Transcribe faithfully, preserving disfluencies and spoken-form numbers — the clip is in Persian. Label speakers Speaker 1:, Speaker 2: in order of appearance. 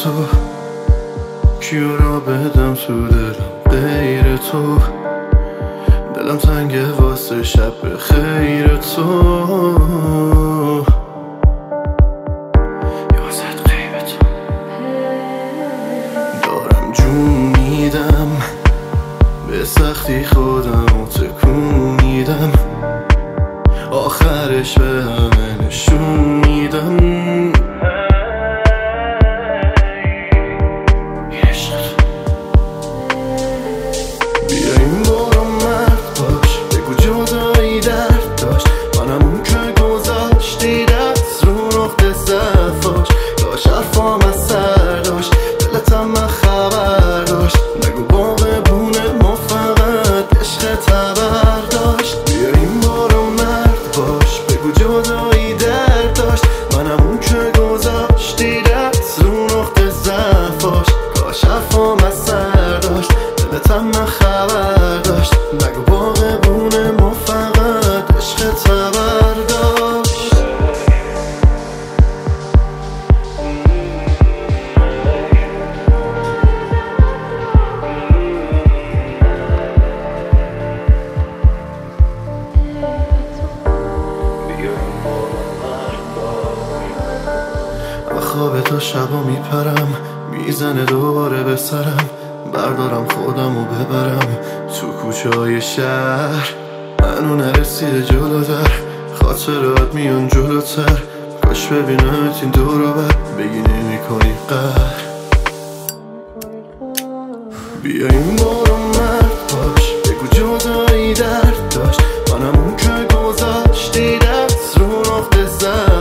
Speaker 1: تو، کیو را بدم تو دلم غیر تو، دلم تنگه واسه شب خیر تو، یازد غیب تو. دارم جون میدم به سختی خودم و تکون میدم، آخرش به همه نشون میدم بیا این بارو مرد باش، بگو جدایی درد داشت، منم اون که گذاشتی دست رو نقطه ضعفاش، داشت حرفام از سر داشت، دلتم من خبر داشت، نگو باقه بونه ما فقط عشق تبر داشت. بیا این بارو مرد باش، بگو جدایی درد داشت، منم اون که گذاشتی دست رو نقطه ضعفاش، کاش حرفام از سر داشت، دلتم من خبر داشت، نگو باقه بونه ما فقط عشق تبر داشت. خواب تو شبا میپرم، میزنه دوباره به سرم، بردارم خودم و ببرم تو کوچه های شهر، منو نرسیده جلوتر، خاطرات میان جلوتر، کاش ببینمت این دور رو بر بگی نمی کنی قهر. بیا این بارو مرد باش، بگو جدایی درد داشت، منم اون که گذاشتی دست رو نقطه زد،